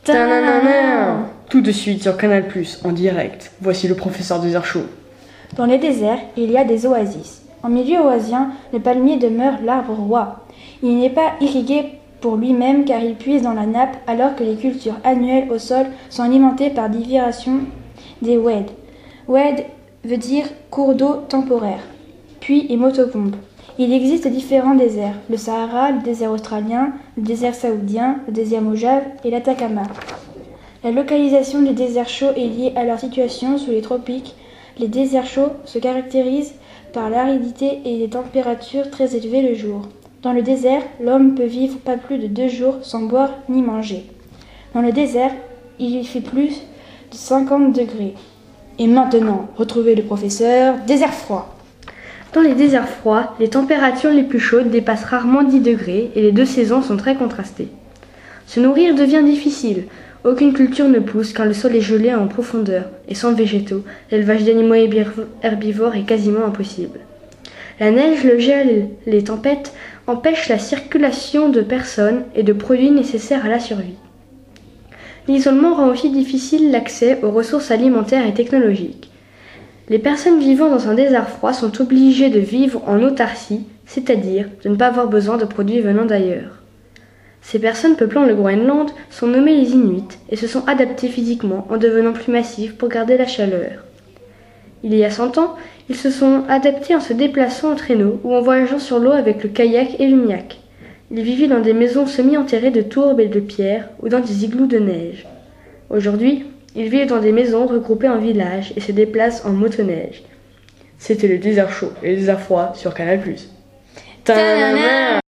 Tananana. Tout de suite sur Canal+, en direct. Voici le professeur Désert Chaud. Dans les déserts, il y a des oasis. En milieu oasien, le palmier demeure l'arbre roi. Il n'est pas irrigué pour lui-même car il puise dans la nappe alors que les cultures annuelles au sol sont alimentées par diversion des oueds. Oued veut dire cours d'eau temporaire, puis et motopompe. Il existe différents déserts, le Sahara, le désert australien, le désert saoudien, le désert Mojave et l'Atacama. La localisation des déserts chauds est liée à leur situation sous les tropiques. Les déserts chauds se caractérisent par l'aridité et des températures très élevées le jour. Dans le désert, l'homme peut vivre pas plus de 2 jours sans boire ni manger. Dans le désert, il fait plus de 50 degrés. Et maintenant, retrouvez le professeur Désert froid. Dans les déserts froids, les températures les plus chaudes dépassent rarement 10 degrés et les deux saisons sont très contrastées. Se nourrir devient difficile. Aucune culture ne pousse quand le sol est gelé en profondeur, et sans végétaux, l'élevage d'animaux herbivores est quasiment impossible. La neige, le gel et les tempêtes empêchent la circulation de personnes et de produits nécessaires à la survie. L'isolement rend aussi difficile l'accès aux ressources alimentaires et technologiques. Les personnes vivant dans un désert froid sont obligées de vivre en autarcie, c'est-à-dire de ne pas avoir besoin de produits venant d'ailleurs. Ces personnes peuplant le Groenland sont nommées les Inuits et se sont adaptées physiquement en devenant plus massifs pour garder la chaleur. Il y a 100 ans, ils se sont adaptés en se déplaçant en traîneau ou en voyageant sur l'eau avec le kayak et l'uniaque. Ils vivaient dans des maisons semi-enterrées de tourbes et de pierres ou dans des igloos de neige. Aujourd'hui, ils vivent dans des maisons regroupées en villages et se déplacent en motoneige. C'était le désert chaud et le désert froid sur Canal+.